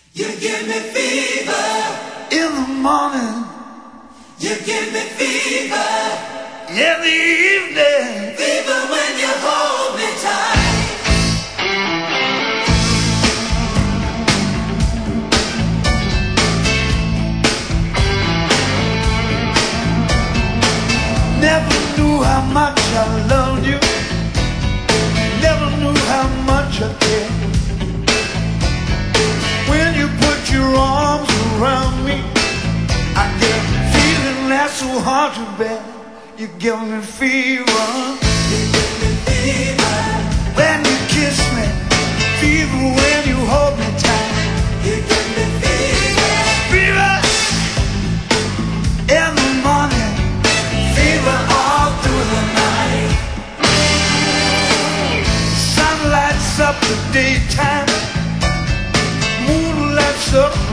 You give me fever in the morning. You give me fever In the evening. fever when you hold me tight. Never knew how much I loved you. Never knew how much I cared. When you put your arms around me, I get a feeling that's so hard to bear. You give me fever. You give me fever. When you kiss me, fever when you hold me tight. You give me fever. Fever in the morning, Fever all through the night. sun lights up the daytime, moon lights up